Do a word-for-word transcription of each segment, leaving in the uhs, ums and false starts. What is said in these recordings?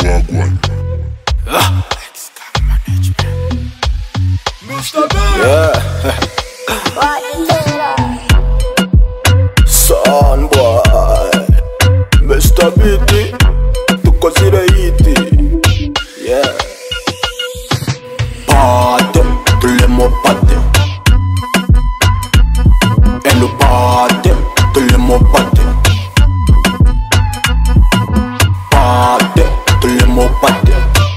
Wagwan. Ah. Mister B. Yeah. Son boy, Mister B T, tukozire iti. Yeah. Pate, tulemo pate. Endo pate, tulemo pate. Pate, tulemo pate.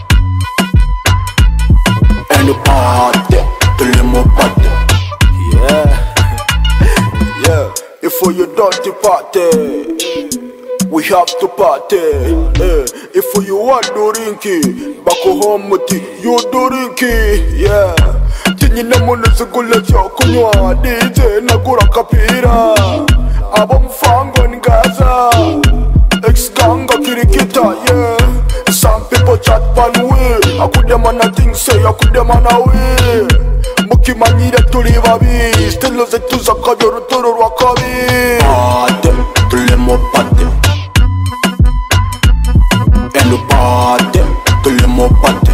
Endo pate, tulemo pate. Yeah. Yeah. If you dirty party, we have to party. Eh. If you want to rinky, back home muti, you do rinky. Yeah. Tini na muna zugula chokunywa D J na gura kapira. Abo mfango ni Gaza, ex ganga kirikita. Yeah. Some people chat pan way. I could them on a thing say, I could them on a way. Mukimanyire turi babi, stelo zetu zakabyo rutoro rwakabi. Pate, tulemo pate. Endo pate, tulemo pate.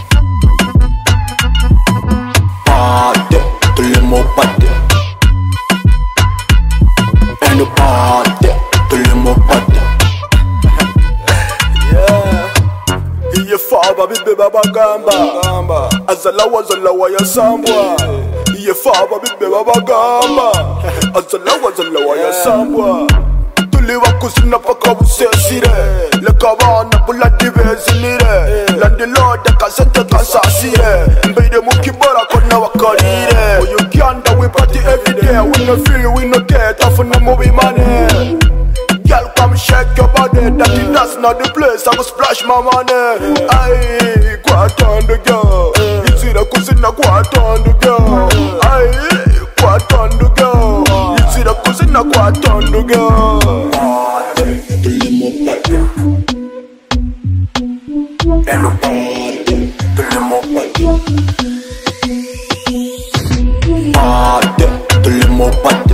Pate, tulemo pate. Endo pate, tulemo pate. Yeah. Iye faba bibe baba gamba gamba. Azalawa zalawa ya sambwa. Iye faba bibe baba gamba. Azalawa zalawa ya sambwa. Tuliwa kusina paka busesire. Leka bana bula dibezinire. Landi loda kasente kasasire. Mbide mukibara kona wakarire. Oh, Uganda we party every day. We no feel we no care. Tough no movie money. Girl, come shake your body. That is that's not the place. I go splash my money. Aye, quite on the girl. You see the cousin, quite on the girl. Aye, quite on the girl. You see the cousin, quite on the girl. Tulemo pate, endo pate, tulemo pate, pate, tulemo pate.